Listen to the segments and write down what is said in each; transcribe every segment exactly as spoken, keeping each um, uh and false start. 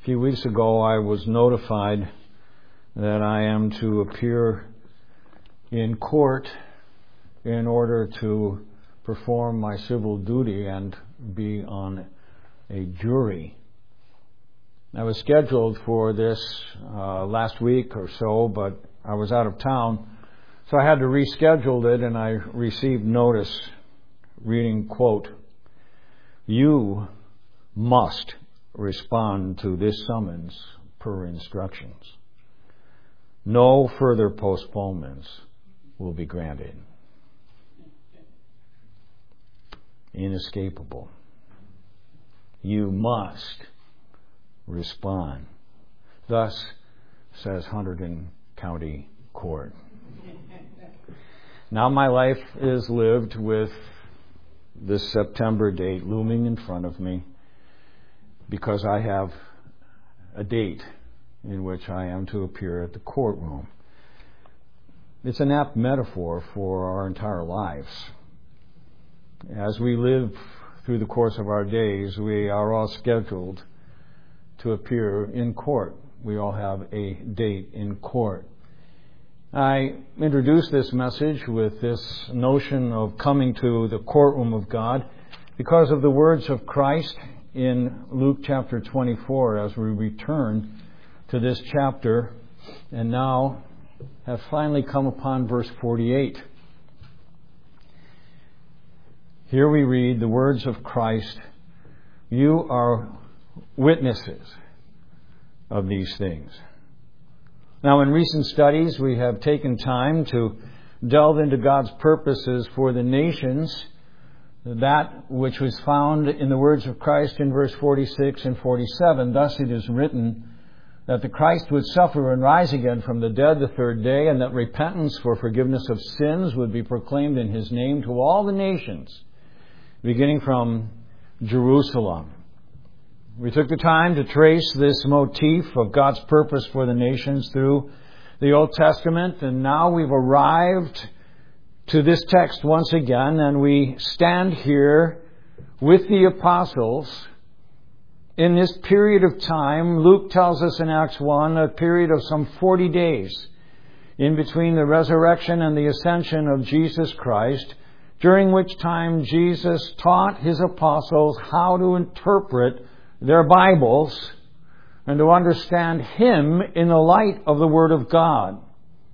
A few weeks ago, I was notified that I am to appear in court in order to perform my civil duty and be on a jury. I was scheduled for this uh, last week or so, but I was out of town, so I had to reschedule it, and I received notice reading, quote, "You must respond to this summons per instructions. No further postponements will be granted." Inescapable. You must respond. Thus says Hunterdon County Court. Now my life is lived with this September date looming in front of me, because I have a date in which I am to appear at the courtroom. It's an apt metaphor for our entire lives. As we live through the course of our days, we are all scheduled to appear in court. We all have a date in court. I introduced this message with this notion of coming to the courtroom of God because of the words of Christ in Luke chapter twenty-four, as we return to this chapter and now have finally come upon verse forty-eight. Here we read the words of Christ, "You are witnesses of these things." Now, in recent studies, we have taken time to delve into God's purposes for the nations, that which was found in the words of Christ in verse forty-six and forty-seven. Thus it is written that the Christ would suffer and rise again from the dead the third day, and that repentance for forgiveness of sins would be proclaimed in His name to all the nations, beginning from Jerusalem. We took the time to trace this motif of God's purpose for the nations through the Old Testament, and now we've arrived to this text once again, and we stand here with the apostles in this period of time. Luke tells us in Acts one, a period of some forty days in between the resurrection and the ascension of Jesus Christ, during which time Jesus taught His apostles how to interpret their Bibles and to understand Him in the light of the Word of God.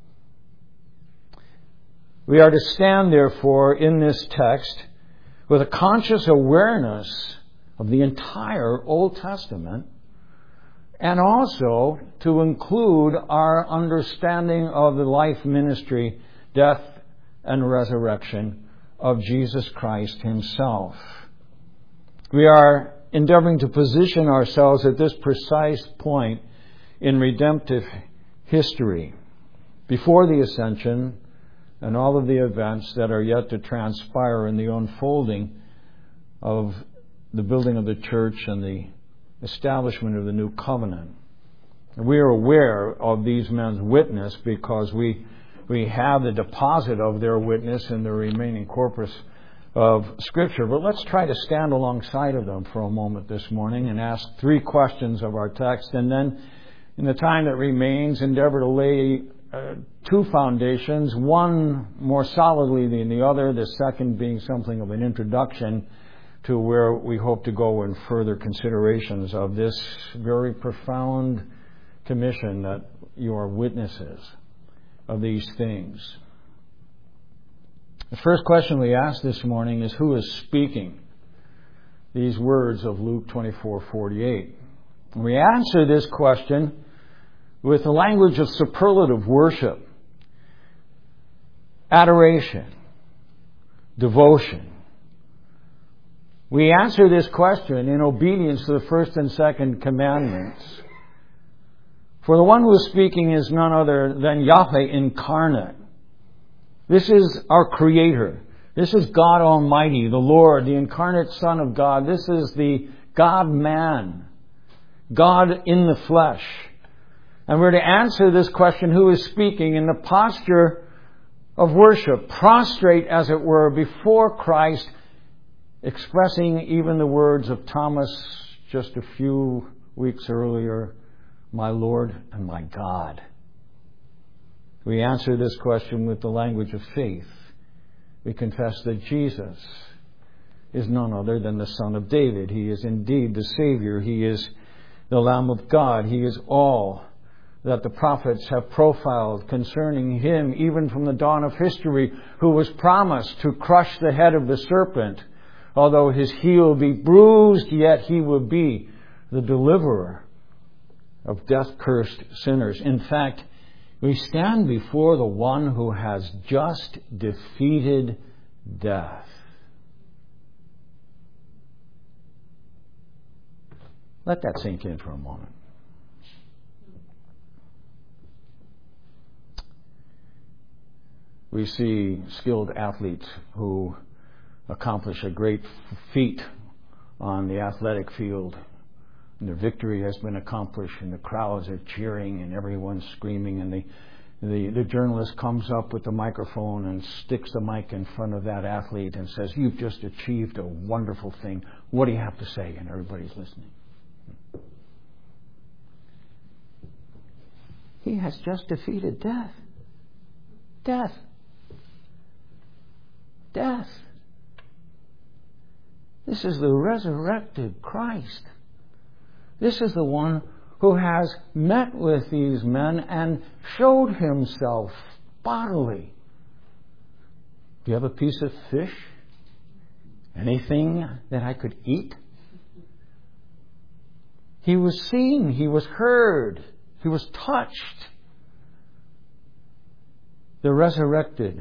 We are to stand, therefore, in this text with a conscious awareness of the entire Old Testament, and also to include our understanding of the life, ministry, death, and resurrection of Jesus Christ Himself. We are endeavoring to position ourselves at this precise point in redemptive history, before the ascension and all of the events that are yet to transpire in the unfolding of the building of the church and the establishment of the new covenant. We are aware of these men's witness because we we have the deposit of their witness in the remaining corpus of Scripture. But let's try to stand alongside of them for a moment this morning and ask three questions of our text, and then in the time that remains, endeavor to lay uh, two foundations, one more solidly than the other, the second being something of an introduction to where we hope to go in further considerations of this very profound commission that you are witnesses of these things. The first question we ask this morning is, who is speaking these words of Luke twenty-four forty-eight? We answer this question with the language of superlative worship, adoration, devotion. We answer this question in obedience to the first and second commandments. For the one who is speaking is none other than Yahweh incarnate. This is our Creator. This is God Almighty, the Lord, the incarnate Son of God. This is the God-man, God in the flesh. And we're to answer this question, who is speaking, in the posture of worship, prostrate, as it were, before Christ, expressing even the words of Thomas just a few weeks earlier, my Lord and my God? We answer this question with the language of faith. We confess that Jesus is none other than the Son of David. He is indeed the Savior. He is the Lamb of God. He is all that the prophets have profiled concerning Him, even from the dawn of history, who was promised to crush the head of the serpent. Although His heel be bruised, yet He will be the deliverer of death-cursed sinners. In fact, we stand before the one who has just defeated death. Let that sink in for a moment. We see skilled athletes who accomplish a great feat on the athletic field. And their victory has been accomplished, and the crowds are cheering, and everyone's screaming, and the, the, the journalist comes up with the microphone and sticks the mic in front of that athlete and says, "You've just achieved a wonderful thing. What do you have to say?" And everybody's listening. He has just defeated death. Death. Death. This is the resurrected Christ. This is the one who has met with these men and showed Himself bodily. Do you have a piece of fish? Anything that I could eat? He was seen. He was heard. He was touched. The resurrected,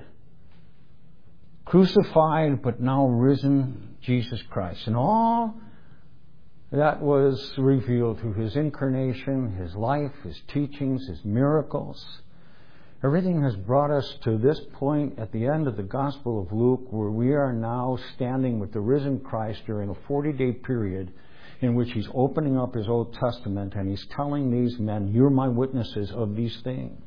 crucified but now risen Jesus Christ. And all that was revealed through His incarnation, His life, His teachings, His miracles. Everything has brought us to this point at the end of the Gospel of Luke, where we are now standing with the risen Christ during a forty-day period in which He's opening up His Old Testament and He's telling these men, "You're my witnesses of these things."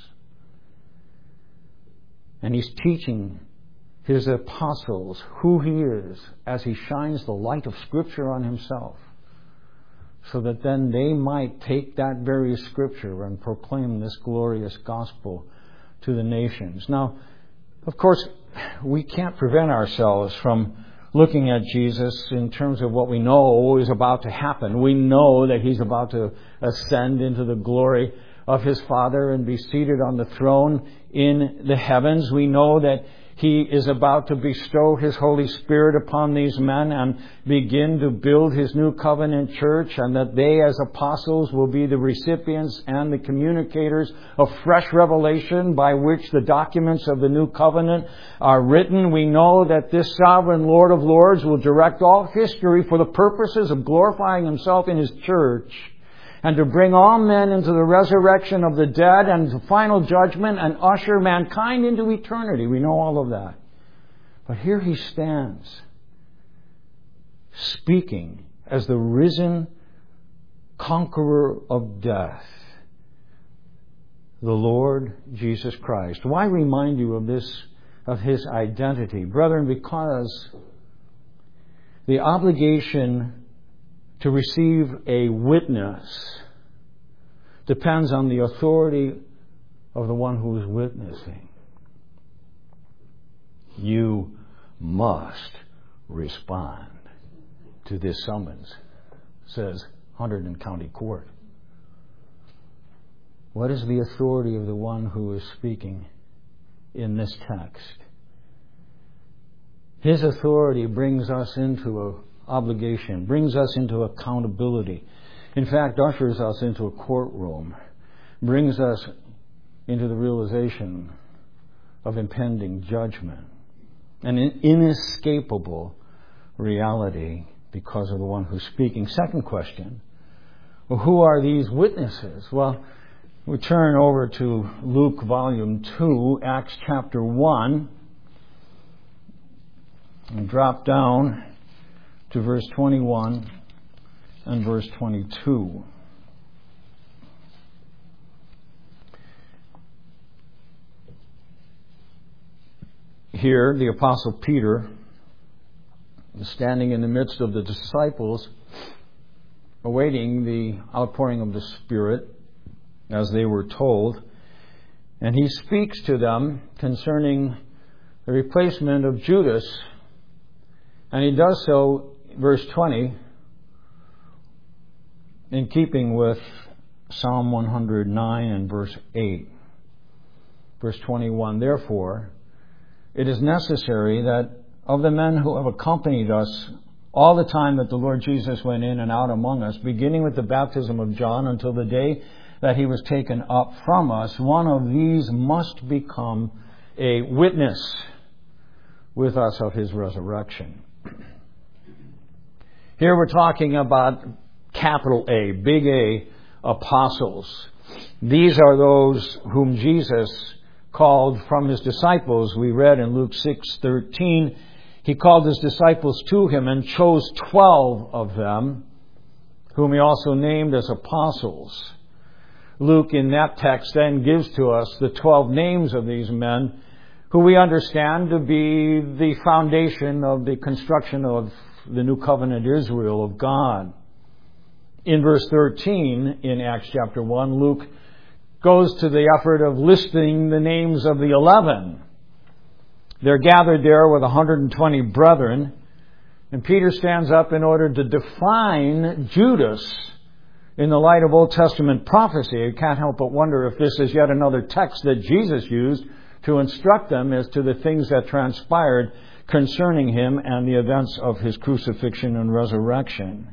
And He's teaching His apostles who He is as He shines the light of Scripture on Himself, so that then they might take that very Scripture and proclaim this glorious gospel to the nations. Now, of course, we can't prevent ourselves from looking at Jesus in terms of what we know is about to happen. We know that He's about to ascend into the glory of His Father and be seated on the throne in the heavens. We know that He is about to bestow His Holy Spirit upon these men and begin to build His new covenant church, and that they as apostles will be the recipients and the communicators of fresh revelation by which the documents of the new covenant are written. We know that this sovereign Lord of Lords will direct all history for the purposes of glorifying Himself in His church, and to bring all men into the resurrection of the dead and the final judgment and usher mankind into eternity. We know all of that. But here He stands, speaking as the risen conqueror of death, the Lord Jesus Christ. Why remind you of this, of His identity? Brethren, because the obligation to receive a witness depends on the authority of the one who is witnessing. You must respond to this summons, says Hunterdon County Court. What is the authority of the one who is speaking in this text? His authority brings us into a obligation, brings us into accountability. In fact, ushers us into a courtroom, brings us into the realization of impending judgment, an inescapable reality because of the one who's speaking. Second question, well, who are these witnesses? Well, we turn over to Luke volume two, Acts chapter one, and drop down to verse twenty-one and verse twenty-two. Here, the Apostle Peter is standing in the midst of the disciples, awaiting the outpouring of the Spirit, as they were told. And he speaks to them concerning the replacement of Judas. And he does so, verse twenty, in keeping with Psalm one hundred nine and verse eight. Verse twenty-one, therefore, it is necessary that of the men who have accompanied us all the time that the Lord Jesus went in and out among us, beginning with the baptism of John until the day that he was taken up from us, one of these must become a witness with us of his resurrection. Here we're talking about capital A, big A, apostles. These are those whom Jesus called from his disciples. We read in Luke six thirteen, he called his disciples to him and chose twelve of them, whom he also named as apostles. Luke in that text then gives to us the twelve names of these men, who we understand to be the foundation of the construction of the new covenant Israel of God. In verse thirteen in Acts chapter one, Luke goes to the effort of listing the names of the eleven. They're gathered there with one hundred twenty brethren, and Peter stands up in order to define Judas in the light of Old Testament prophecy. I can't help but wonder if this is yet another text that Jesus used to instruct them as to the things that transpired concerning him and the events of his crucifixion and resurrection.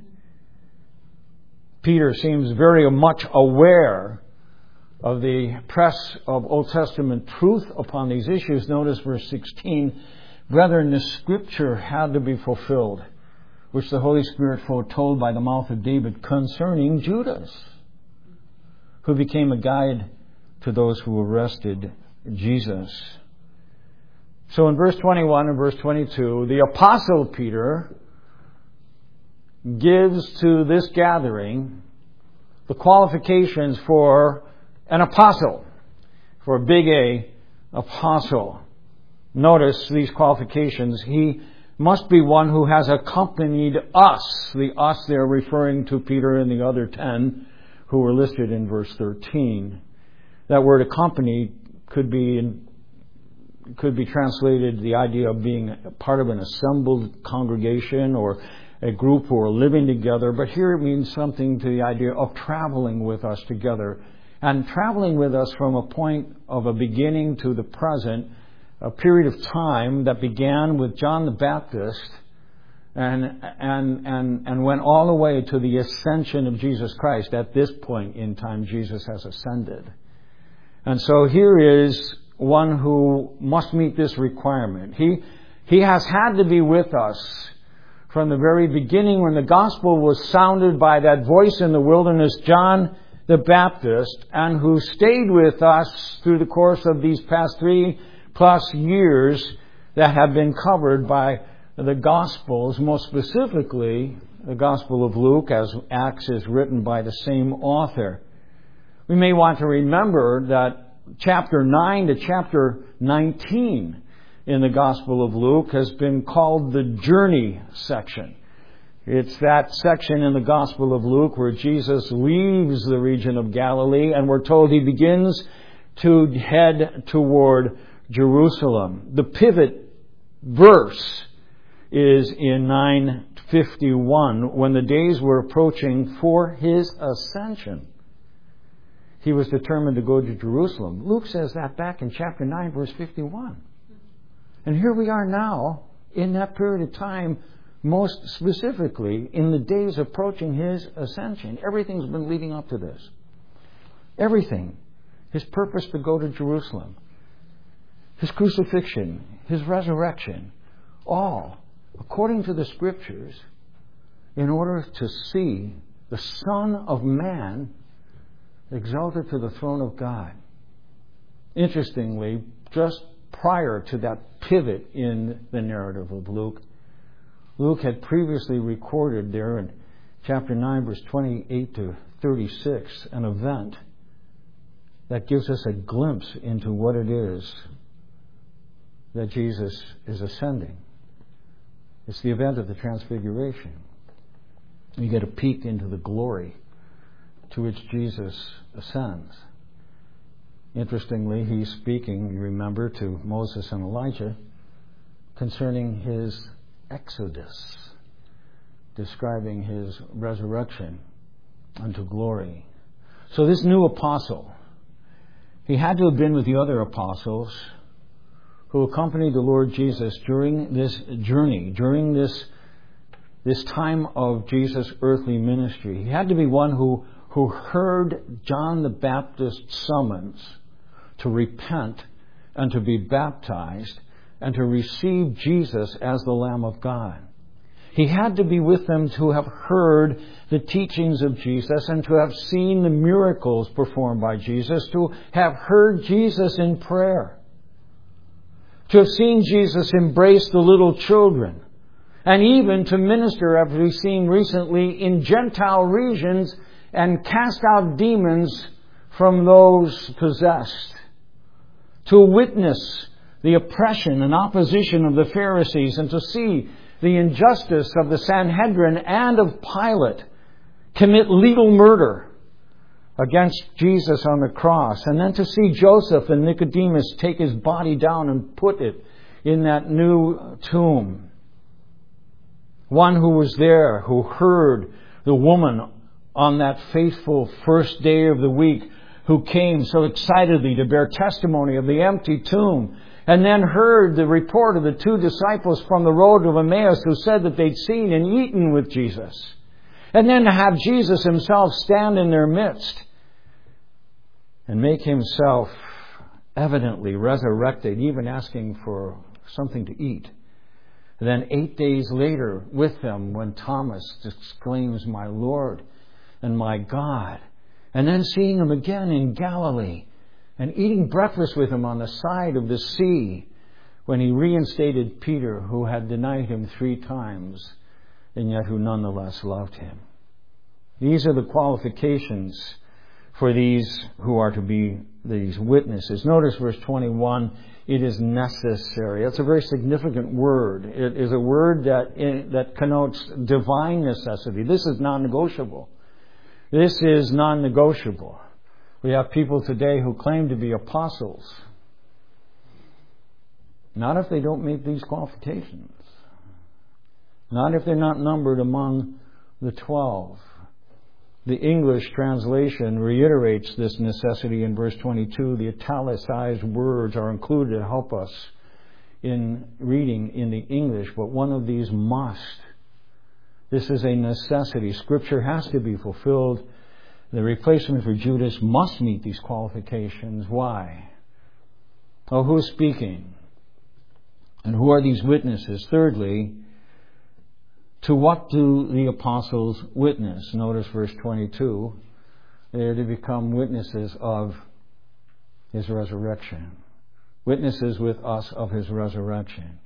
Peter seems very much aware of the press of Old Testament truth upon these issues. Notice verse sixteen, brethren, the scripture had to be fulfilled, which the Holy Spirit foretold by the mouth of David concerning Judas, who became a guide to those who arrested Jesus. So in verse twenty-one and verse twenty-two, the Apostle Peter gives to this gathering the qualifications for an apostle, for a big A, apostle. Notice these qualifications. He must be one who has accompanied us. The us there referring to Peter and the other ten who were listed in verse thirteen. That word accompanied could be in, could be translated the idea of being part of an assembled congregation or a group who are living together. But here it means something to the idea of traveling with us together. And traveling with us from a point of a beginning to the present, a period of time that began with John the Baptist and and and and went all the way to the ascension of Jesus Christ. At this point in time, Jesus has ascended. And so here is one who must meet this requirement. He he has had to be with us from the very beginning when the gospel was sounded by that voice in the wilderness, John the Baptist, and who stayed with us through the course of these past three plus years that have been covered by the Gospels, most specifically the Gospel of Luke, as Acts is written by the same author. We may want to remember that chapter nine to chapter nineteen in the Gospel of Luke has been called the journey section. It's that section in the Gospel of Luke where Jesus leaves the region of Galilee and we're told he begins to head toward Jerusalem. The pivot verse is in nine fifty-one, when the days were approaching for his ascension. He was determined to go to Jerusalem. Luke says that back in chapter nine, verse fifty-one. And here we are now in that period of time, most specifically in the days approaching his ascension. Everything's been leading up to this. Everything. His purpose to go to Jerusalem. His crucifixion. His resurrection. All, according to the Scriptures, in order to see the Son of Man exalted to the throne of God. Interestingly, just prior to that pivot in the narrative of Luke, Luke had previously recorded there in chapter nine, verse twenty-eight to thirty-six, an event that gives us a glimpse into what it is that Jesus is ascending. It's the event of the Transfiguration. We get a peek into the glory to which Jesus ascends. Interestingly, he's speaking, you remember, to Moses and Elijah concerning his exodus, describing his resurrection unto glory. So this new apostle, he had to have been with the other apostles who accompanied the Lord Jesus during this journey, during this, this time of Jesus' earthly ministry. He had to be one who, who heard John the Baptist's summons to repent and to be baptized and to receive Jesus as the Lamb of God. He had to be with them to have heard the teachings of Jesus and to have seen the miracles performed by Jesus, to have heard Jesus in prayer, to have seen Jesus embrace the little children, and even to minister, as we've seen recently, in Gentile regions and cast out demons from those possessed, to witness the oppression and opposition of the Pharisees and to see the injustice of the Sanhedrin and of Pilate commit legal murder against Jesus on the cross, and then to see Joseph and Nicodemus take his body down and put it in that new tomb. One who was there, who heard the woman on that faithful first day of the week, who came so excitedly to bear testimony of the empty tomb, and then heard the report of the two disciples from the road of Emmaus who said that they'd seen and eaten with Jesus. And then to have Jesus himself stand in their midst and make himself evidently resurrected, even asking for something to eat. And then eight days later with them when Thomas exclaims, "My Lord and my God." And then seeing him again in Galilee and eating breakfast with him on the side of the sea when he reinstated Peter, who had denied him three times and yet who nonetheless loved him. These are the qualifications for these who are to be these witnesses. Notice verse twenty-one, it is necessary. That's a very significant word. It is a word that, that connotes divine necessity. This is non-negotiable. This is non-negotiable. We have people today who claim to be apostles. Not if they don't meet these qualifications. Not if they're not numbered among the twelve. The English translation reiterates this necessity in verse twenty-two. The italicized words are included to help us in reading in the English, but one of these must. This is a necessity. Scripture has to be fulfilled. The replacement for Judas must meet these qualifications. Why? Oh, who's speaking? And who are these witnesses? Thirdly, to what do the apostles witness? Notice verse twenty-two. They are to become witnesses of his resurrection. Witnesses with us of his resurrection.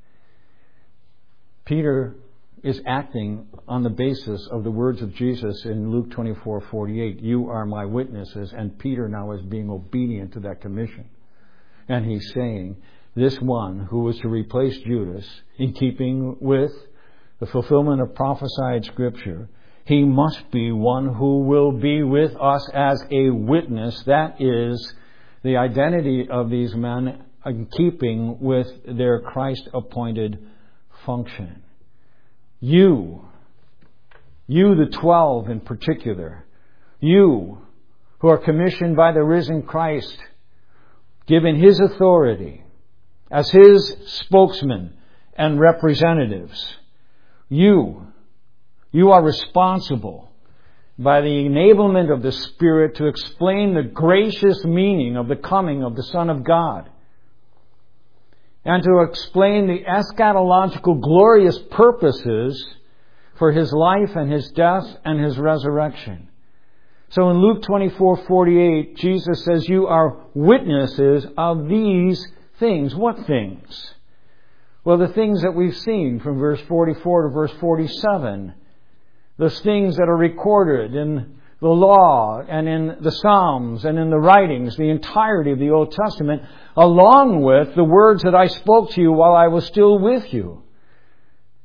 Peter is acting on the basis of the words of Jesus in Luke twenty-four forty-eight. You are my witnesses. And Peter now is being obedient to that commission. And he's saying, this one who was to replace Judas, in keeping with the fulfillment of prophesied Scripture, he must be one who will be with us as a witness. That is the identity of these men in keeping with their Christ-appointed function. You, you the twelve in particular, you who are commissioned by the risen Christ, given his authority as his spokesmen and representatives, you, you are responsible by the enablement of the Spirit to explain the gracious meaning of the coming of the Son of God, and to explain the eschatological glorious purposes for his life and his death and his resurrection. So in Luke twenty-four forty-eight, Jesus says, you are witnesses of these things. What things? Well, the things that we've seen from verse forty-four to verse forty-seven. Those things that are recorded in the law and in the Psalms and in the writings, the entirety of the Old Testament, along with the words that I spoke to you while I was still with you.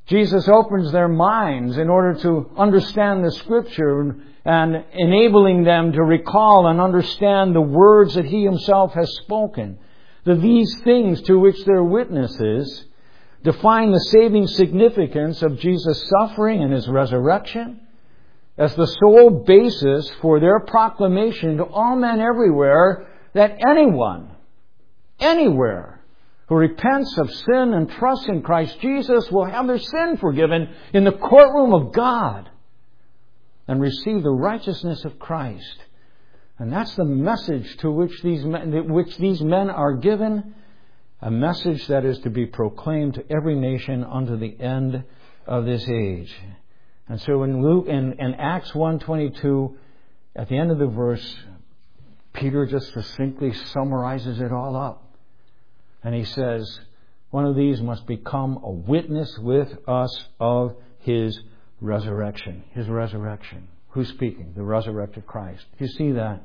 Jesus opens their minds in order to understand the Scripture and enabling them to recall and understand the words that He Himself has spoken. That these things to which they're witnesses define the saving significance of Jesus' suffering and His resurrection as the sole basis for their proclamation to all men everywhere that anyone, anywhere, who repents of sin and trusts in Christ Jesus will have their sin forgiven in the courtroom of God and receive the righteousness of Christ. And that's the message to which these men, which these men are given, a message that is to be proclaimed to every nation unto the end of this age. And so in Luke, in, in Acts one twenty-two, at the end of the verse, Peter just succinctly summarizes it all up. And he says, one of these must become a witness with us of His resurrection. His resurrection. Who's speaking? The resurrected Christ. You see that?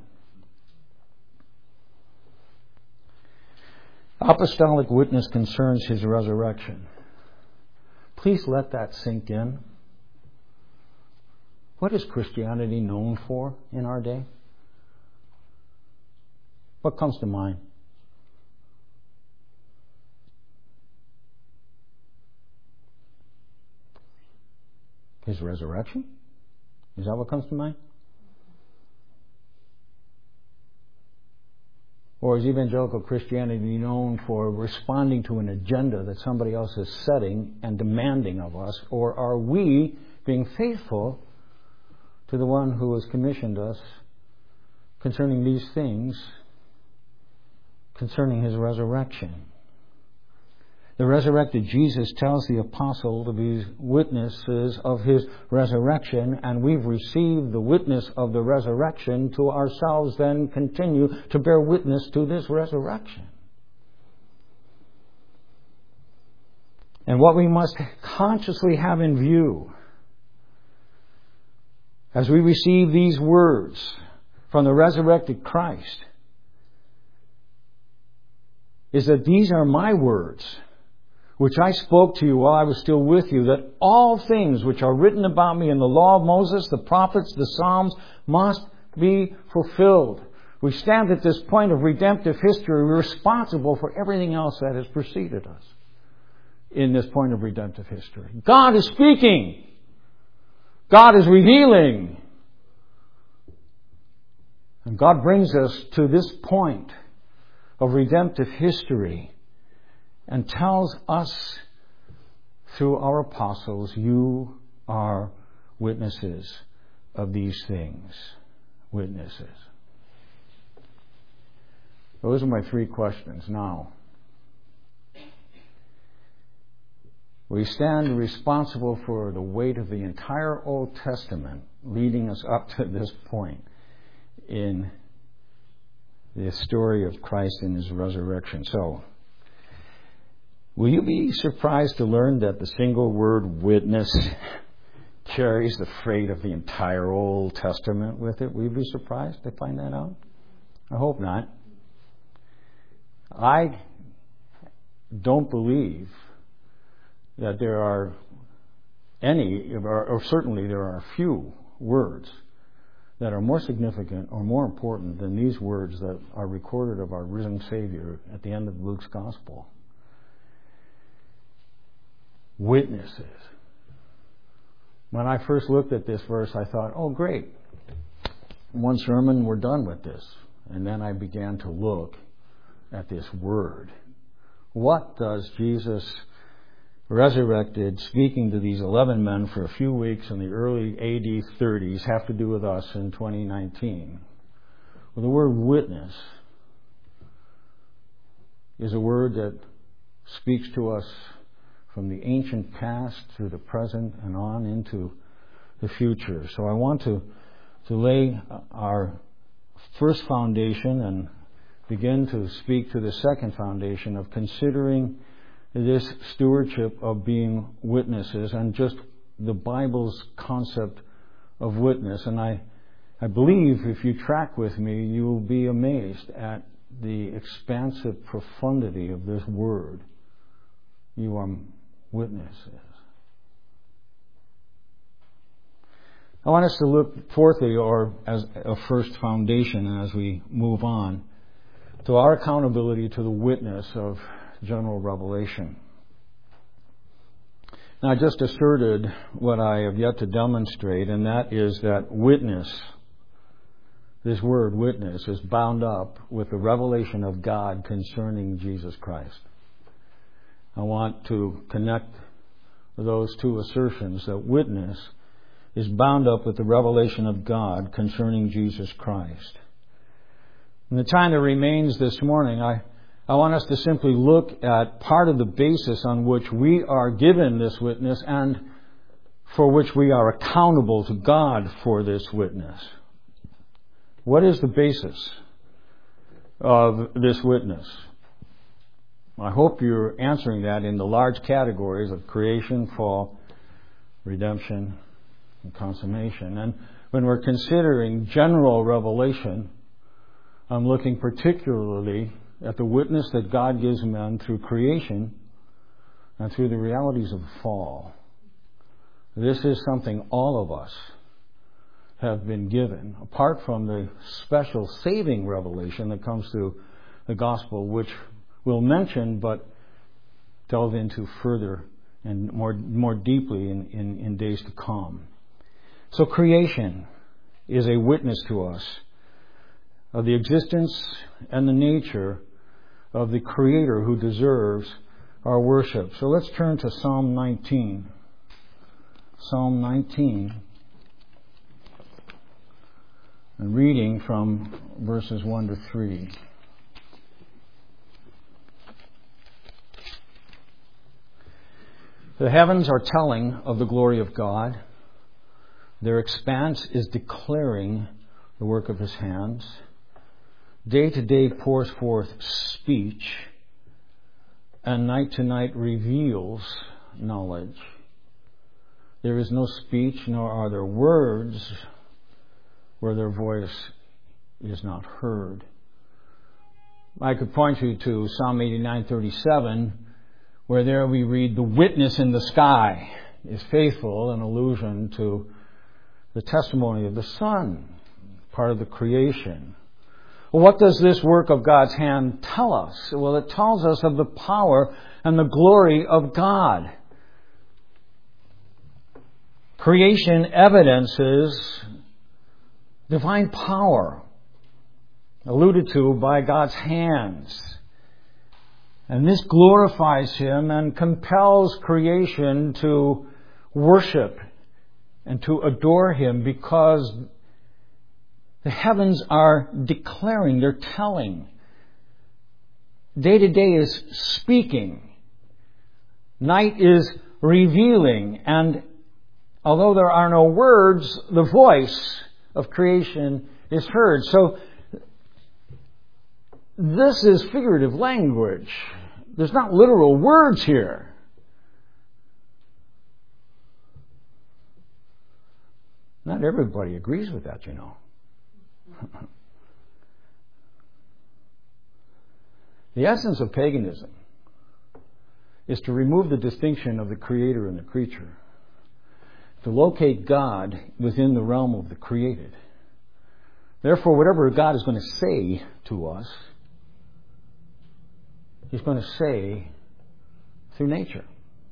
Apostolic witness concerns His resurrection. Please let that sink in. What is Christianity known for in our day? What comes to mind? His resurrection? Is that what comes to mind? Or is evangelical Christianity known for responding to an agenda that somebody else is setting and demanding of us? Or are we being faithful to the one who has commissioned us concerning these things, concerning His resurrection? The resurrected Jesus tells the apostle to be witnesses of His resurrection, and we've received the witness of the resurrection to ourselves, then continue to bear witness to this resurrection. And what we must consciously have in view as we receive these words from the resurrected Christ is that these are my words, which I spoke to you while I was still with you, that all things which are written about me in the law of Moses, the prophets, the Psalms, must be fulfilled. We stand at this point of redemptive history responsible for everything else that has preceded us in this point of redemptive history. God is speaking. God is revealing. And God brings us to this point of redemptive history and tells us through our apostles, you are witnesses of these things. Witnesses. Those are my three questions. Now, we stand responsible for the weight of the entire Old Testament leading us up to this point in the story of Christ and His resurrection. So, will you be surprised to learn that the single word witness carries the freight of the entire Old Testament with it? Will you be surprised to find that out? I hope not. I don't believe that there are any, or certainly there are few words that are more significant or more important than these words that are recorded of our risen Savior at the end of Luke's Gospel. Witnesses. When I first looked at this verse, I thought, oh great, one sermon, we're done with this. And then I began to look at this word. What does Jesus resurrected, speaking to these eleven men for a few weeks in the early A D thirties, have to do with us in twenty nineteen? Well, the word witness is a word that speaks to us from the ancient past to the present and on into the future. So I want to, to lay our first foundation and begin to speak to the second foundation of considering this stewardship of being witnesses and just the Bible's concept of witness. And I, I believe if you track with me, you will be amazed at the expansive profundity of this word. You are witnesses. I want us to look fourthly, or as a first foundation as we move on, to our accountability to the witness of general revelation. Now, I just asserted what I have yet to demonstrate, and that is that witness, this word witness, is bound up with the revelation of God concerning Jesus Christ. I want to connect those two assertions, that witness is bound up with the revelation of God concerning Jesus Christ. In the time that remains this morning, I, I want us to simply look at part of the basis on which we are given this witness and for which we are accountable to God for this witness. What is the basis of this witness? I hope you're answering that in the large categories of creation, fall, redemption, and consummation. And when we're considering general revelation, I'm looking particularly at the witness that God gives men through creation and through the realities of the fall. This is something all of us have been given, apart from the special saving revelation that comes through the gospel, which we'll mention but delve into further and more more deeply in, in, in days to come. So creation is a witness to us of the existence and the nature of the Creator who deserves our worship. So let's turn to Psalm nineteen. Psalm nineteen. And reading from verses one to three. The heavens are telling of the glory of God. Their expanse is declaring the work of His hands. Day to day pours forth speech, and night to night reveals knowledge. There is no speech, nor are there words where their voice is not heard. I could point you to Psalm eighty-nine thirty-seven, where there we read, "The witness in the sky is faithful," an allusion to the testimony of the sun, part of the creation. Well, what does this work of God's hand tell us? Well, it tells us of the power and the glory of God. Creation evidences divine power, alluded to by God's hands. And this glorifies Him and compels creation to worship and to adore Him, because the heavens are declaring, they're telling. Day to day is speaking. Night is revealing. And although there are no words, the voice of creation is heard. So this is figurative language. There's not literal words here. Not everybody agrees with that, you know. The essence of paganism is to remove the distinction of the creator and the creature, to locate God within the realm of the created. Therefore, whatever God is going to say to us, He's going to say through nature.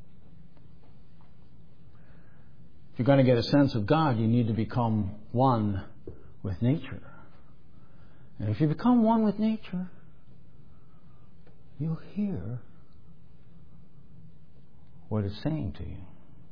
If you're going to get a sense of God, you need to become one with nature. And if you become one with nature, you'll hear what it's saying to you.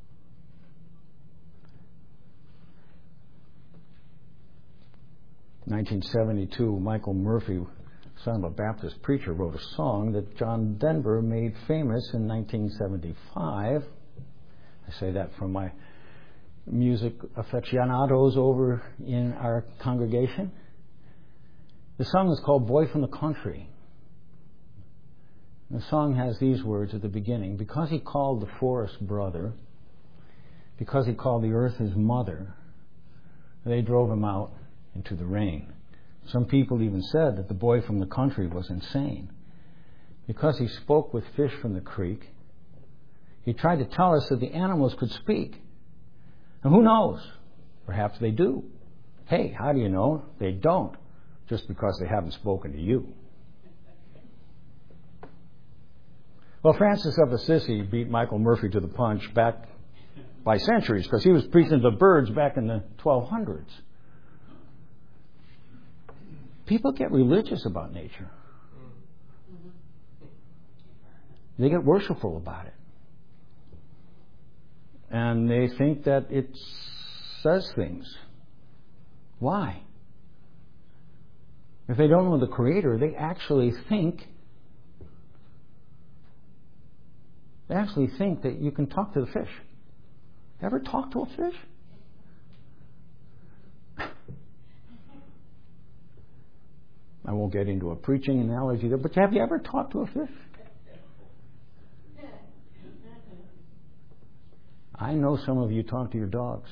nineteen seventy-two, Michael Murphy, son of a Baptist preacher, wrote a song that John Denver made famous in nineteen seventy-five. I say that from my music aficionados over in our congregation. The song is called "Boy from the Country." The song has these words at the beginning: because he called the forest brother, because he called the earth his mother, they drove him out into the rain. Some people even said that the boy from the country was insane. Because he spoke with fish from the creek, he tried to tell us that the animals could speak. And who knows? Perhaps they do. Hey, how do you know? They don't, just because they haven't spoken to you. Well, Francis of Assisi beat Michael Murphy to the punch back by centuries because he was preaching to birds back in the twelve hundreds. People get religious about nature. They get worshipful about it. And they think that it says things. Why? If they don't know the Creator, they actually think they actually think that you can talk to the fish. Ever talk to a fish? I won't get into a preaching analogy there, but have you ever talked to a fish? I know some of you talk to your dogs.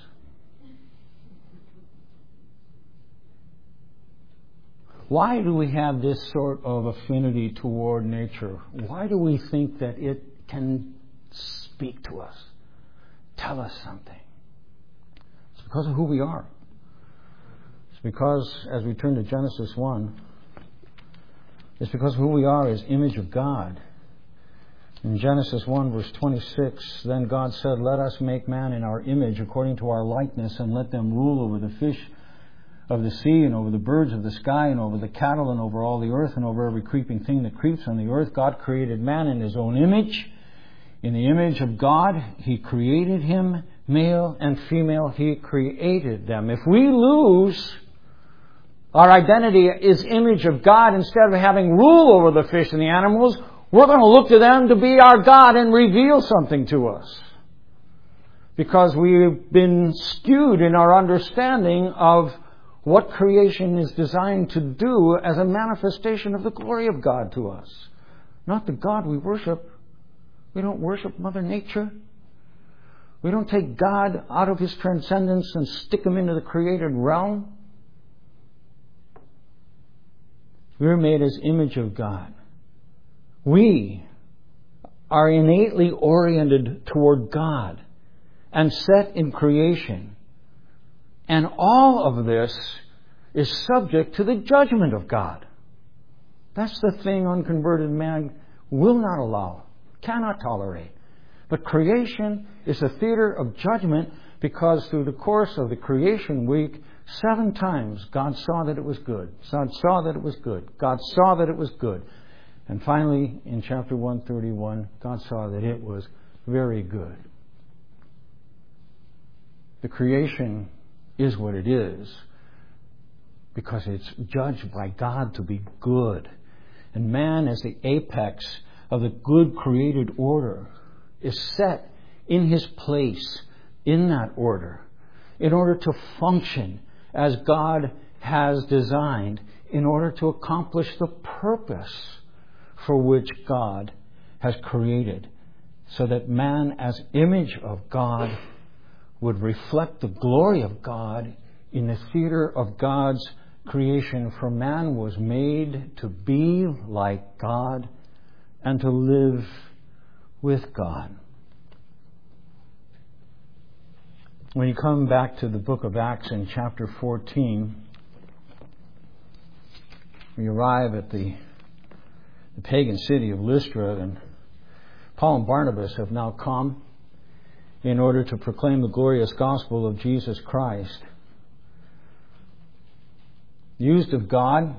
Why do we have this sort of affinity toward nature? Why do we think that it can speak to us, tell us something? It's because of who we are. It's because, as we turn to Genesis one, it's because of who we are as image of God. In Genesis one, verse twenty-six, then God said, let us make man in our image according to our likeness, and let them rule over the fish of the sea, and over the birds of the sky, and over the cattle, and over all the earth, and over every creeping thing that creeps on the earth. God created man in His own image. In the image of God, He created him, male and female, He created them. If we lose our identity as image of God, instead of having rule over the fish and the animals, we're going to look to them to be our God and reveal something to us. Because we've been skewed in our understanding of what creation is designed to do as a manifestation of the glory of God to us. Not the God we worship. We don't worship Mother Nature. We don't take God out of His transcendence and stick Him into the created realm. We're made as image of God. We are innately oriented toward God and set in creation. And all of this is subject to the judgment of God. That's the thing unconverted man will not allow, cannot tolerate. But creation is a theater of judgment because through the course of the creation week, seven times God saw that it was good. God saw that it was good. God saw that it was good. And finally, in chapter one thirty-one, God saw that it was very good. The creation is what it is because it's judged by God to be good. And man, as the apex of the good created order, is set in his place in that order in order to function as God has designed, in order to accomplish the purpose for which God has created, so that man, as image of God, would reflect the glory of God in the theater of God's creation. For man was made to be like God and to live with God. When you come back to the book of Acts in chapter fourteen, we arrive at the, the pagan city of Lystra, and Paul and Barnabas have now come in order to proclaim the glorious gospel of Jesus Christ. Used of God,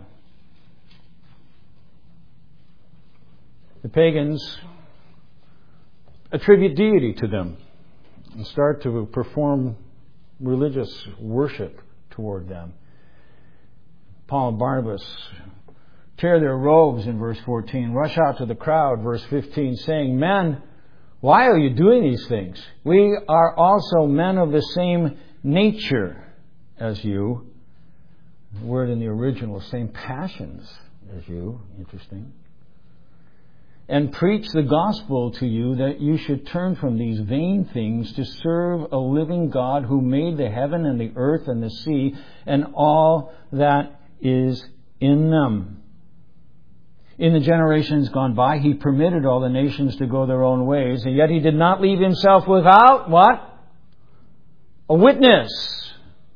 the pagans attribute deity to them and start to perform religious worship toward them. Paul and Barnabas tear their robes in verse fourteen, rush out to the crowd, verse fifteen, saying, "Men, why are you doing these things? We are also men of the same nature as you." The word in the original, same passions as you. Interesting. "And preach the gospel to you, that you should turn from these vain things to serve a living God who made the heaven and the earth and the sea and all that is in them. In the generations gone by, He permitted all the nations to go their own ways, and yet He did not leave Himself without what? A witness.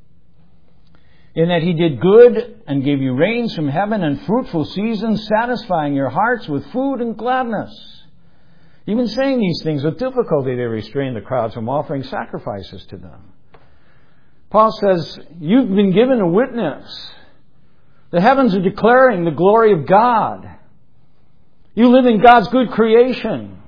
in that He did good and gave you rains from heaven and fruitful seasons, satisfying your hearts with food and gladness. Even saying these things with difficulty, they restrained the crowds from offering sacrifices to them. Paul says, you've been given a witness. The heavens are declaring the glory of God. You live in God's good creation.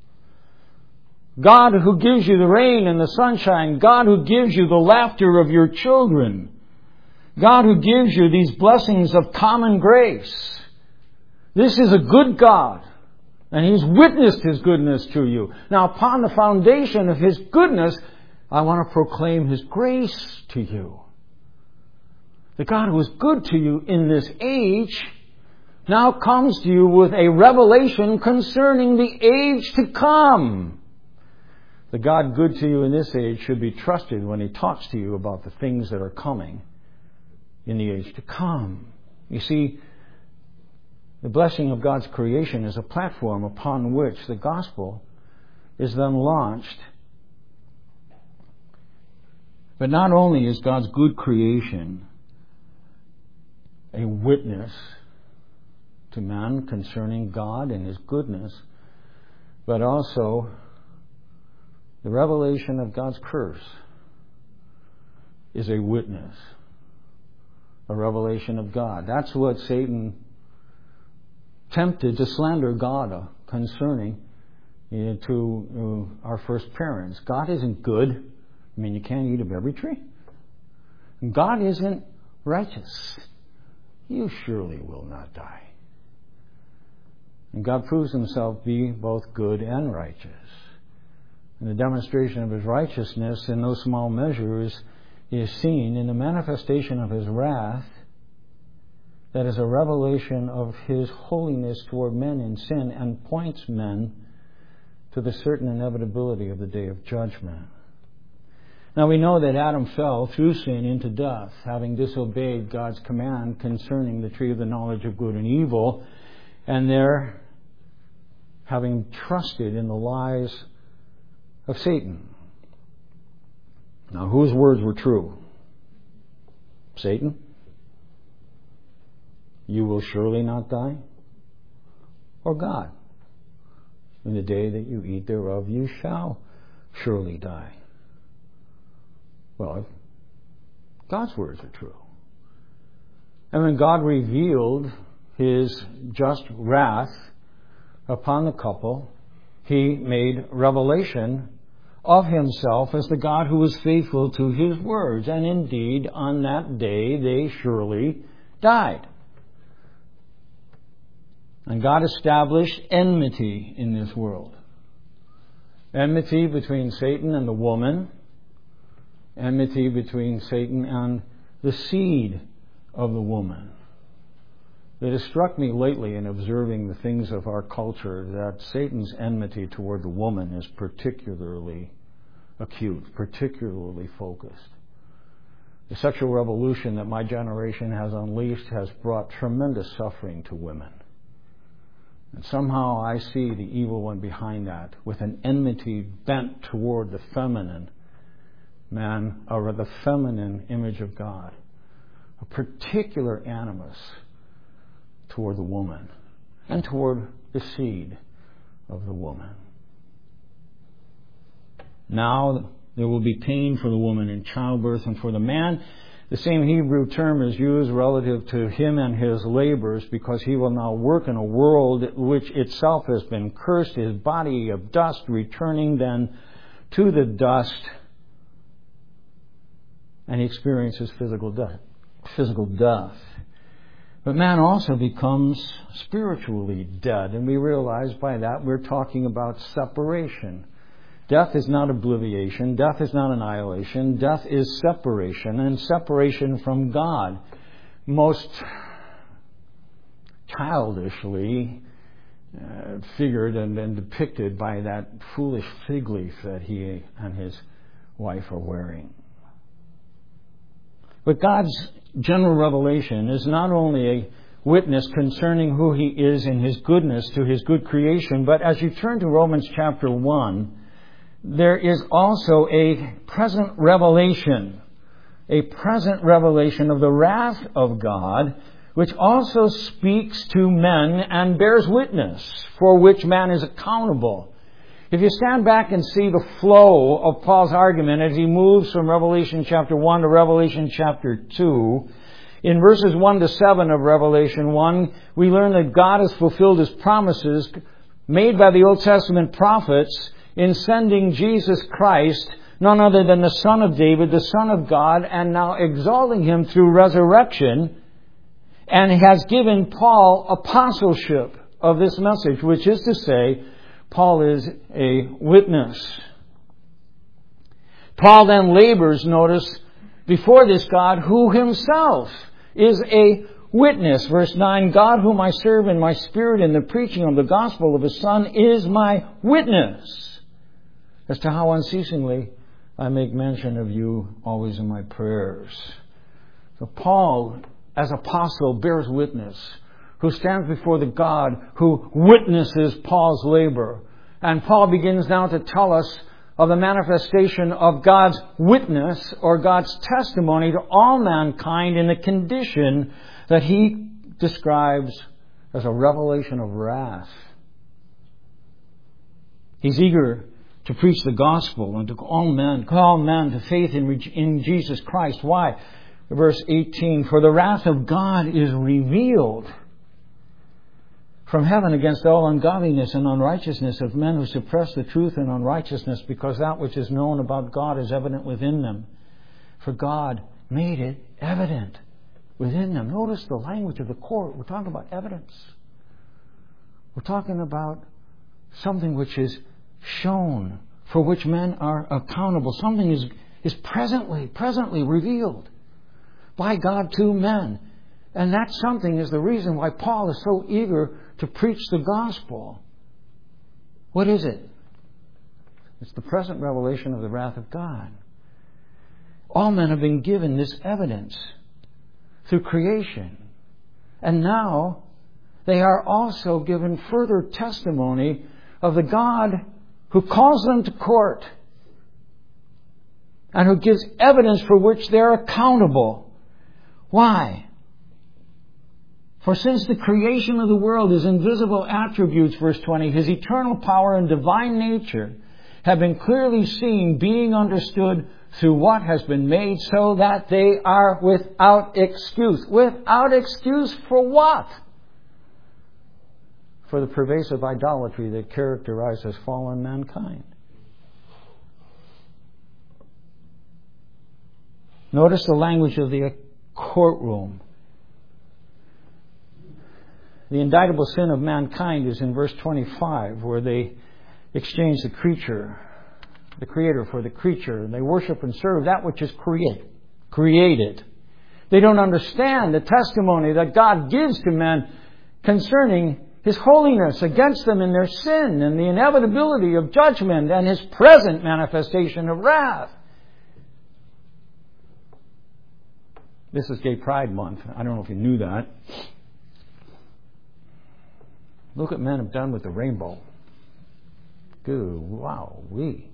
God who gives you the rain and the sunshine. God who gives you the laughter of your children. God who gives you these blessings of common grace. This is a good God. And He's witnessed His goodness to you. Now, upon the foundation of His goodness, I want to proclaim His grace to you. The God who is good to you in this age now comes to you with a revelation concerning the age to come. The God good to you in this age should be trusted when He talks to you about the things that are coming in the age to come. You see, the blessing of God's creation is a platform upon which the gospel is then launched. But not only is God's good creation a witness to man concerning God and His goodness, but also the revelation of God's curse is a witness, a revelation of God. That's what Satan tempted to slander God concerning uh, to uh, our first parents. God isn't good. I mean, you can't eat of every tree. God isn't righteous. You surely will not die. And God proves Himself to be both good and righteous. And the demonstration of His righteousness in no small measure is, is seen in the manifestation of His wrath, that is a revelation of His holiness toward men in sin and points men to the certain inevitability of the day of judgment. Now we know that Adam fell through sin into death, having disobeyed God's command concerning the tree of the knowledge of good and evil, and there having trusted in the lies of Satan. Now whose words were true? Satan? You will surely not die? Or God? In the day that you eat thereof, you shall surely die. Well, God's words are true. And when God revealed His just wrath upon the couple, He made revelation of Himself as the God who was faithful to His words. And indeed, on that day, they surely died. And God established enmity in this world. Enmity between Satan and the woman. Enmity between Satan and the seed of the woman. It has struck me lately in observing the things of our culture that Satan's enmity toward the woman is particularly acute, particularly focused. The sexual revolution that my generation has unleashed has brought tremendous suffering to women. And somehow I see the evil one behind that with an enmity bent toward the feminine man, or the feminine image of God. A particular animus toward the woman and toward the seed of the woman. Now there will be pain for the woman in childbirth, and for the man the same Hebrew term is used relative to him and his labors, because he will now work in a world which itself has been cursed, his body of dust returning then to the dust, and he experiences physical death. Physical death. But man also becomes spiritually dead, and we realize by that we're talking about separation. Death is not obliviation. Death is not annihilation. Death is separation, and separation from God. Most childishly uh, figured and, and depicted by that foolish fig leaf that he and his wife are wearing. But God's general revelation is not only a witness concerning who He is in His goodness to His good creation, but as you turn to Romans chapter one, there is also a present revelation, a present revelation of the wrath of God, which also speaks to men and bears witness, for which man is accountable. If you stand back and see the flow of Paul's argument as he moves from Revelation chapter one to Revelation chapter two, in verses one to seven of Revelation one, we learn that God has fulfilled His promises made by the Old Testament prophets in sending Jesus Christ, none other than the Son of David, the Son of God, and now exalting Him through resurrection, and has given Paul apostleship of this message, which is to say, Paul is a witness. Paul then labors, notice, before this God who Himself is a witness. Verse nine, God whom I serve in my spirit in the preaching of the gospel of His Son is my witness as to how unceasingly I make mention of you always in my prayers. So Paul, as apostle, bears witness, who stands before the God who witnesses Paul's labor. And Paul begins now to tell us of the manifestation of God's witness or God's testimony to all mankind in the condition that he describes as a revelation of wrath. He's eager to preach the gospel and to all men, call men to faith in, in Jesus Christ. Why? Verse eighteen, for the wrath of God is revealed from heaven against all ungodliness and unrighteousness of men who suppress the truth in unrighteousness, because that which is known about God is evident within them. For God made it evident within them. Notice the language of the court. We're talking about evidence. We're talking about something which is shown, for which men are accountable. Something is, is presently, presently revealed by God to men. And that something is the reason why Paul is so eager to preach the gospel. What is it? It's the present revelation of the wrath of God. All men have been given this evidence through creation. And now they are also given further testimony of the God who calls them to court and who gives evidence for which they're accountable. Why? For since the creation of the world, His invisible attributes, verse twenty, His eternal power and divine nature have been clearly seen, being understood through what has been made, so that they are without excuse. Without excuse for what? For the pervasive idolatry that characterizes fallen mankind. Notice the language of the courtroom. The indictable sin of mankind is in verse twenty-five, where they exchange the creature, the Creator, for the creature. They worship and serve that which is create, created. They don't understand the testimony that God gives to men concerning His holiness against them in their sin and the inevitability of judgment and His present manifestation of wrath. This is Gay Pride Month. I don't know if you knew that. Look what men have done with the rainbow. Good, wow, we.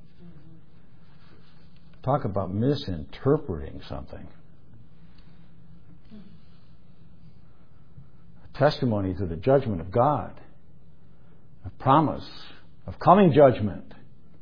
Talk about misinterpreting something. A testimony to the judgment of God. A promise of coming judgment.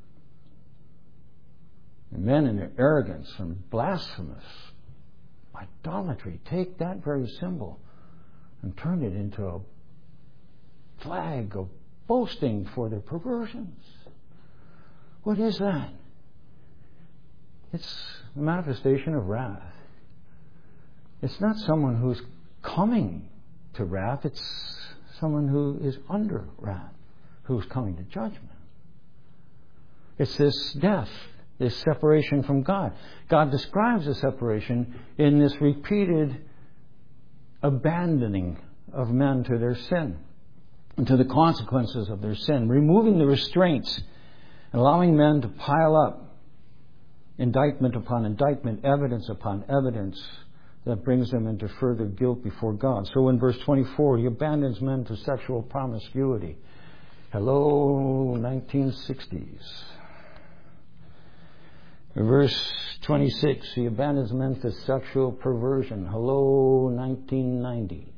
And men in their arrogance and blasphemous idolatry take that very symbol and turn it into a flag of boasting for their perversions. What is that? It's the manifestation of wrath. It's not someone who's coming to wrath. It's someone who is under wrath, who's coming to judgment. It's this death, this separation from God. God describes the separation in this repeated abandoning of men to their sin and to the consequences of their sin, removing the restraints, allowing men to pile up indictment upon indictment, evidence upon evidence that brings them into further guilt before God. So in verse twenty-four, He abandons men to sexual promiscuity. Hello, nineteen sixties. Verse twenty-six, he abandons men to sexual perversion. Hello, nineteen nineties.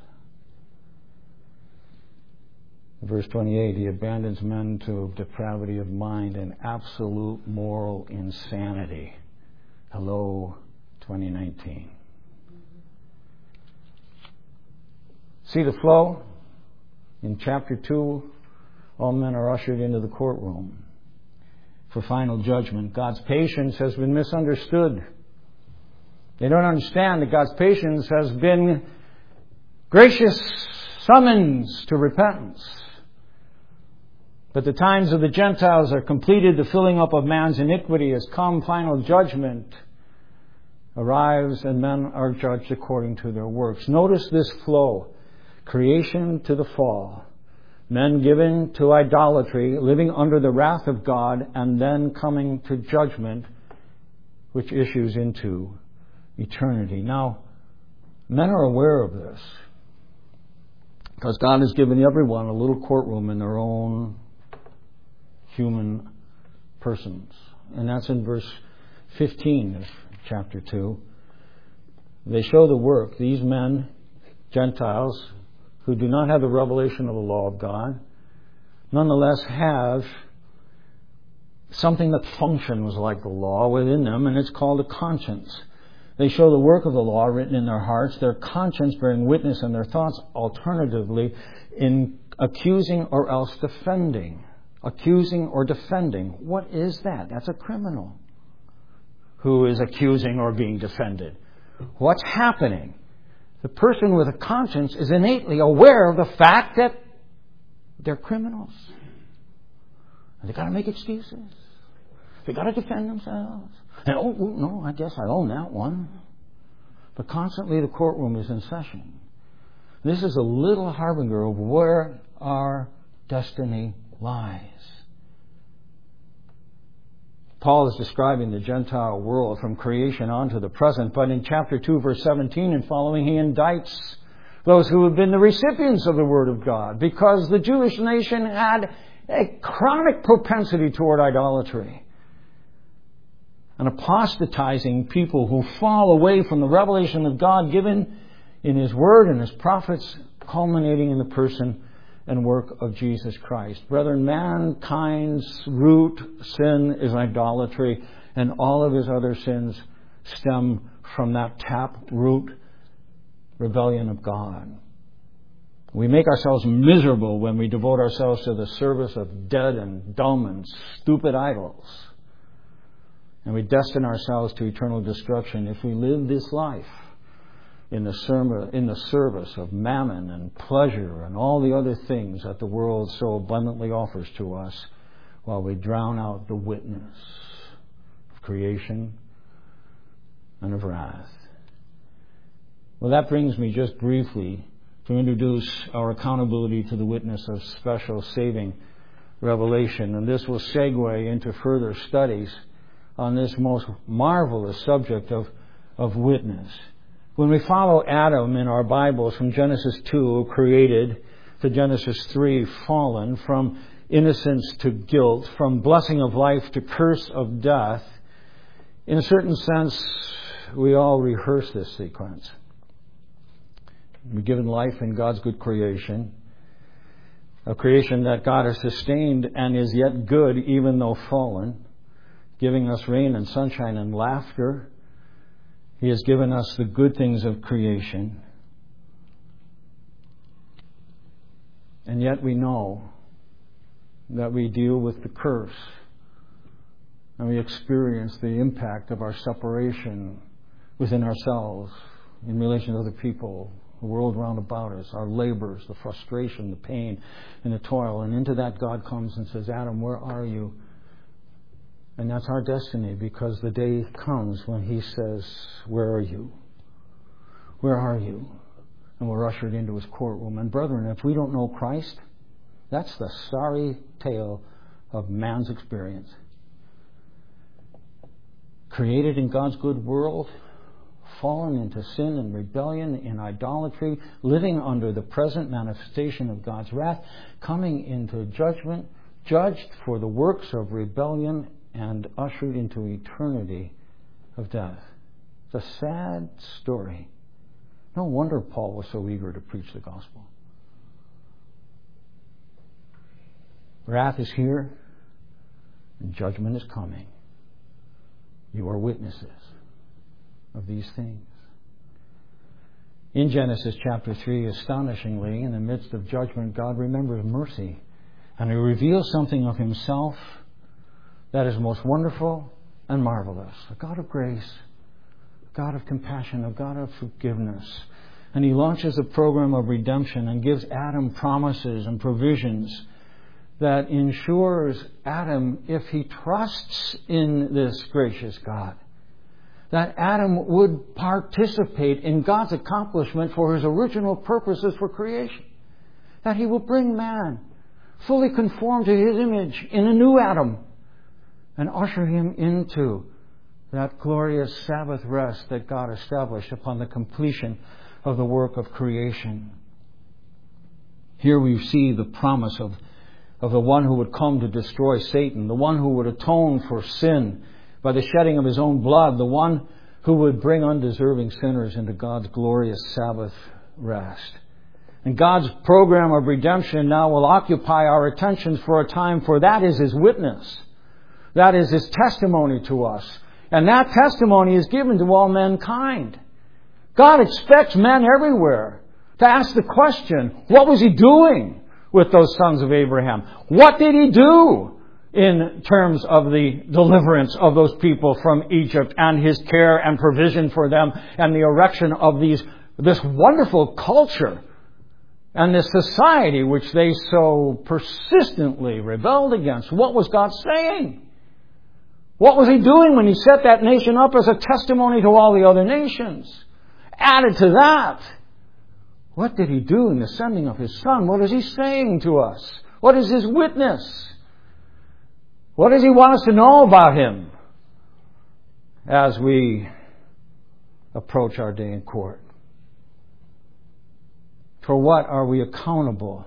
Verse twenty-eight, he abandons men to depravity of mind and absolute moral insanity. Hello, twenty nineteen. See the flow? In chapter two, all men are ushered into the courtroom for final judgment. God's patience has been misunderstood. They don't understand that God's patience has been gracious summons to repentance. But the times of the Gentiles are completed. The filling up of man's iniquity has come. Final judgment arrives and men are judged according to their works. Notice this flow. Creation to the fall. Men given to idolatry, living under the wrath of God, and then coming to judgment, which issues into eternity. Now, men are aware of this, because God has given everyone a little courtroom in their own human persons. And that's in verse fifteen of chapter two. They show the work. These men, Gentiles, who do not have the revelation of the law of God, nonetheless have something that functions like the law within them, and it's called a conscience. They show the work of the law written in their hearts, their conscience bearing witness in their thoughts, alternatively in accusing or else defending. Accusing or defending. What is that? That's a criminal who is accusing or being defended. What's happening? The person with a conscience is innately aware of the fact that they're criminals. They've got to make excuses. They've got to defend themselves. And, oh, no, I guess I own that one. But constantly the courtroom is in session. This is a little harbinger of where our destiny lies. Paul is describing the Gentile world from creation on to the present, but in chapter two, verse seventeen and following, he indicts those who have been the recipients of the Word of God, because the Jewish nation had a chronic propensity toward idolatry. An apostatizing people who fall away from the revelation of God given in His Word and His prophets, culminating in the person and work of Jesus Christ. Brethren, mankind's root sin is idolatry, and all of his other sins stem from that tap root rebellion of God. We make ourselves miserable when we devote ourselves to the service of dead and dumb and stupid idols. And we destine ourselves to eternal destruction if we live this life in the sermon, in the service of mammon and pleasure and all the other things that the world so abundantly offers to us, while we drown out the witness of creation and of wrath. Well, that brings me just briefly to introduce our accountability to the witness of special saving revelation. And this will segue into further studies on this most marvelous subject of, of witness. When we follow Adam in our Bibles from Genesis two, created, to Genesis three, fallen, from innocence to guilt, from blessing of life to curse of death, in a certain sense, we all rehearse this sequence. We're given life in God's good creation, a creation that God has sustained and is yet good even though fallen, giving us rain and sunshine and laughter. He has given us the good things of creation. And yet we know that we deal with the curse. And we experience the impact of our separation within ourselves in relation to other people, the world round about us, our labors, the frustration, the pain, and the toil. And into that God comes and says, Adam, where are you? And that's our destiny, because the day comes when He says, where are you? Where are you? And we're ushered into His courtroom. And brethren, if we don't know Christ, that's the sorry tale of man's experience. Created in God's good world, fallen into sin and rebellion, in idolatry, living under the present manifestation of God's wrath, coming into judgment, judged for the works of rebellion and ushered into eternity of death. It's a sad story. No wonder Paul was so eager to preach the gospel. Wrath is here, and judgment is coming. You are witnesses of these things. In Genesis chapter three, astonishingly, in the midst of judgment, God remembers mercy, and He reveals something of Himself that is most wonderful and marvelous. A God of grace, a God of compassion, a God of forgiveness. And He launches a program of redemption and gives Adam promises and provisions that ensures Adam, if he trusts in this gracious God, that Adam would participate in God's accomplishment for His original purposes for creation. That He will bring man fully conformed to His image in a new Adam and usher him into that glorious Sabbath rest that God established upon the completion of the work of creation. Here we see the promise of, of the one who would come to destroy Satan, the one who would atone for sin by the shedding of His own blood, the one who would bring undeserving sinners into God's glorious Sabbath rest. And God's program of redemption now will occupy our attentions for a time, for that is His witness. That is His testimony to us. And that testimony is given to all mankind. God expects men everywhere to ask the question, what was He doing with those sons of Abraham? What did He do in terms of the deliverance of those people from Egypt and His care and provision for them and the erection of these this wonderful culture and this society which they so persistently rebelled against? What was God saying? What was He doing when He set that nation up as a testimony to all the other nations? Added to that, what did He do in the sending of His Son? What is He saying to us? What is His witness? What does He want us to know about Him as we approach our day in court? For what are we accountable?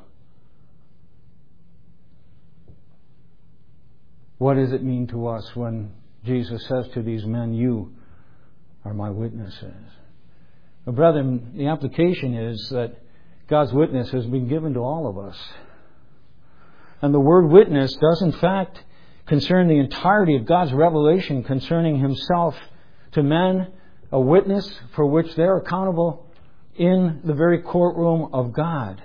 What does it mean to us when Jesus says to these men, you are my witnesses? Well, brethren, the application is that God's witness has been given to all of us. And the word witness does in fact concern the entirety of God's revelation concerning Himself to men, a witness for which they're accountable in the very courtroom of God.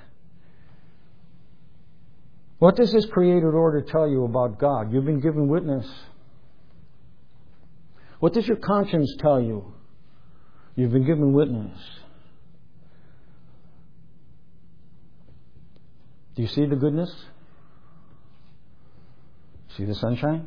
What does this created order tell you about God? You've been given witness. What does your conscience tell you? You've been given witness. Do you see the goodness? See the sunshine?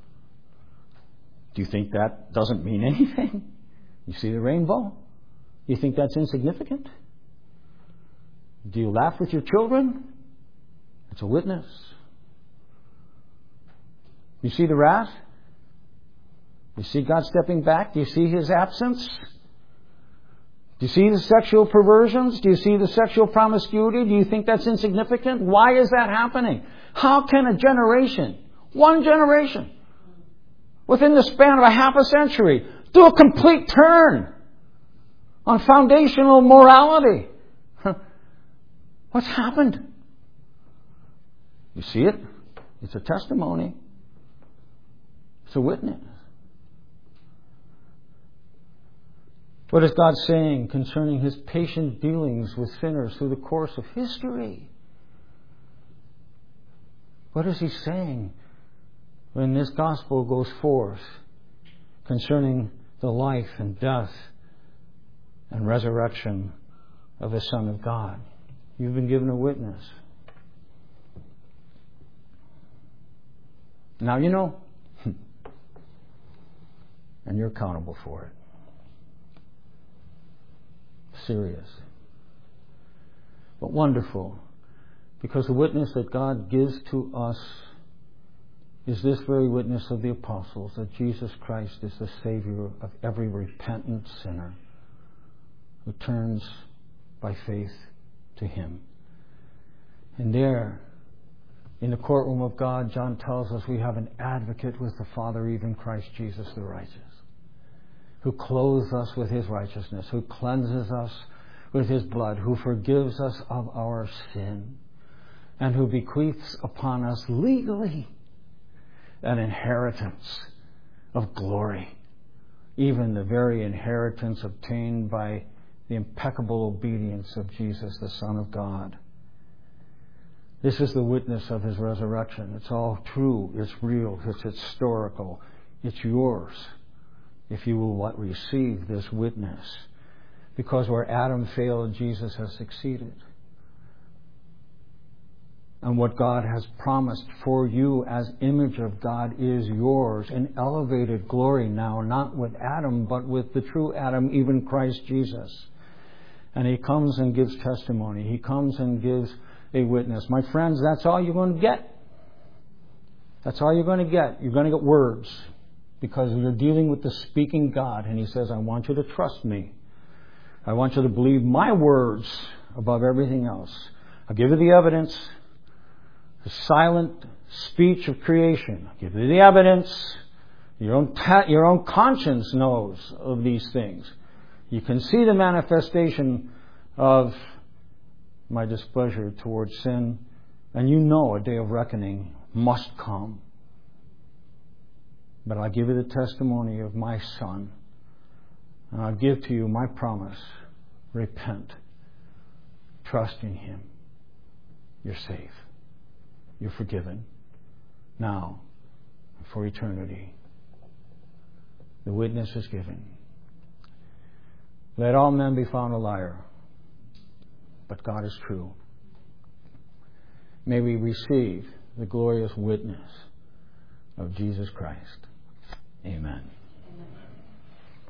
Do you think that doesn't mean anything? You see the rainbow? You think that's insignificant? Do you laugh with your children? It's a witness. You see the wrath? You see God stepping back? Do you see His absence? Do you see the sexual perversions? Do you see the sexual promiscuity? Do you think that's insignificant? Why is that happening? How can a generation, one generation, within the span of a half a century, do a complete turn on foundational morality? What's happened? You see it? It's a testimony. It's a witness. What is God saying concerning His patient dealings with sinners through the course of history? What is He saying when this gospel goes forth concerning the life and death and resurrection of the Son of God? You've been given a witness. Now you know, and you're accountable for it. Serious. But wonderful, because the witness that God gives to us is this very witness of the apostles, that Jesus Christ is the Savior of every repentant sinner who turns by faith to Him. And there, In the courtroom of God, John tells us we have an advocate with the Father, even Christ Jesus the righteous, who clothes us with His righteousness, who cleanses us with His blood, who forgives us of our sin, and who bequeaths upon us legally an inheritance of glory, even the very inheritance obtained by the impeccable obedience of Jesus, the Son of God. This is the witness of His resurrection. It's all true. It's real. It's historical. It's yours if you will receive this witness. Because where Adam failed, Jesus has succeeded. And what God has promised for you as image of God is yours in elevated glory now, not with Adam, but with the true Adam, even Christ Jesus. And He comes and gives testimony. He comes and gives a witness. My friends, that's all you're going to get. That's all you're going to get. You're going to get words, because you're dealing with the speaking God. And He says, I want you to trust me. I want you to believe my words above everything else. I'll give you the evidence. The silent speech of creation. I'll give you the evidence. Your own, ta- your own conscience knows of these things. You can see the manifestation of my displeasure towards sin, and you know a day of reckoning must come. But I'll give you the testimony of my Son, and I'll give to you my promise. Repent. Trust in Him. You're safe. You're forgiven. Now, for eternity. The witness is given. Let all men be found a liar, but God is true. May we receive the glorious witness of Jesus Christ. Amen.